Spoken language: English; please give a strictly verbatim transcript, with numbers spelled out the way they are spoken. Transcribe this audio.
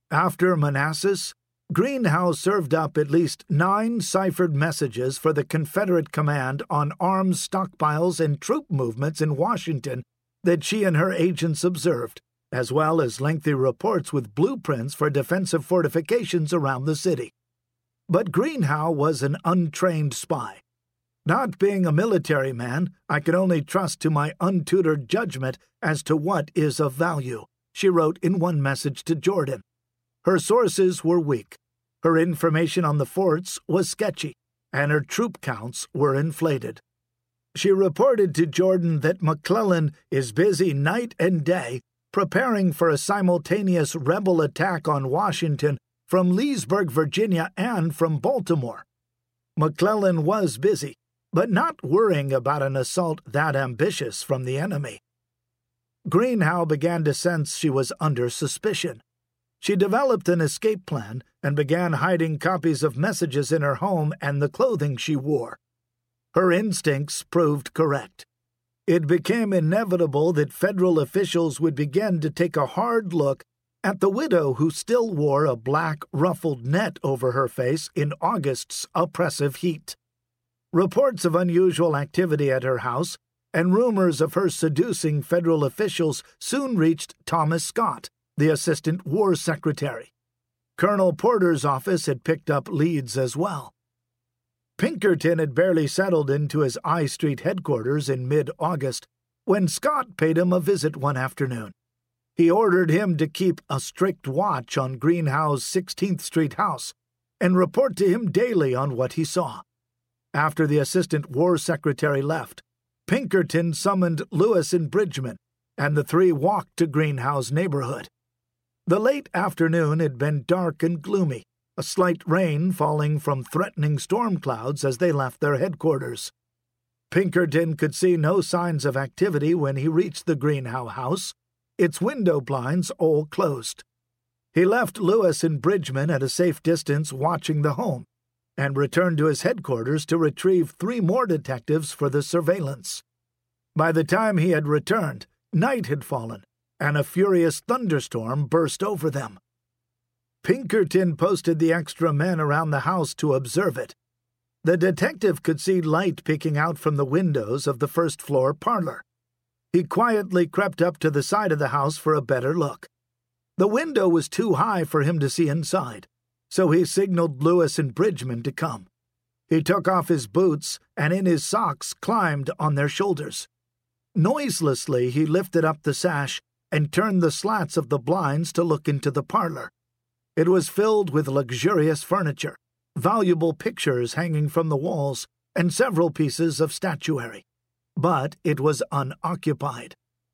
After Manassas, Greenhow served up at least nine ciphered messages for the Confederate command on arms stockpiles and troop movements in Washington that she and her agents observed, as well as lengthy reports with blueprints for defensive fortifications around the city. But Greenhow was an untrained spy. Not being a military man, I can only trust to my untutored judgment as to what is of value, she wrote in one message to Jordan. Her sources were weak, her information on the forts was sketchy, and her troop counts were inflated. She reported to Jordan that McClellan is busy night and day preparing for a simultaneous rebel attack on Washington from Leesburg, Virginia, and from Baltimore. McClellan was busy, but not worrying about an assault that ambitious from the enemy. Greenhow began to sense she was under suspicion. She developed an escape plan and began hiding copies of messages in her home and the clothing she wore. Her instincts proved correct. It became inevitable that federal officials would begin to take a hard look at the widow who still wore a black ruffled net over her face in August's oppressive heat. Reports of unusual activity at her house and rumors of her seducing federal officials soon reached Thomas Scott, the Assistant War Secretary. Colonel Porter's office had picked up leads as well. Pinkerton had barely settled into his I Street headquarters in mid-August when Scott paid him a visit one afternoon. He ordered him to keep a strict watch on Greenhow's sixteenth Street house and report to him daily on what he saw. After the Assistant War Secretary left, Pinkerton summoned Lewis and Bridgman, and the three walked to Greenhow's neighborhood. The late afternoon had been dark and gloomy, a slight rain falling from threatening storm clouds as they left their headquarters. Pinkerton could see no signs of activity when he reached the Greenhow house, its window blinds all closed. He left Lewis and Bridgman at a safe distance watching the home, and returned to his headquarters to retrieve three more detectives for the surveillance. By the time he had returned, night had fallen, and a furious thunderstorm burst over them. Pinkerton posted the extra men around the house to observe it. The detective could see light peeking out from the windows of the first-floor parlor. He quietly crept up to the side of the house for a better look. The window was too high for him to see inside, so he signaled Lewis and Bridgman to come. He took off his boots and in his socks climbed on their shoulders. Noiselessly he lifted up the sash and turned the slats of the blinds to look into the parlor. It was filled with luxurious furniture, valuable pictures hanging from the walls, and several pieces of statuary. But it was unoccupied.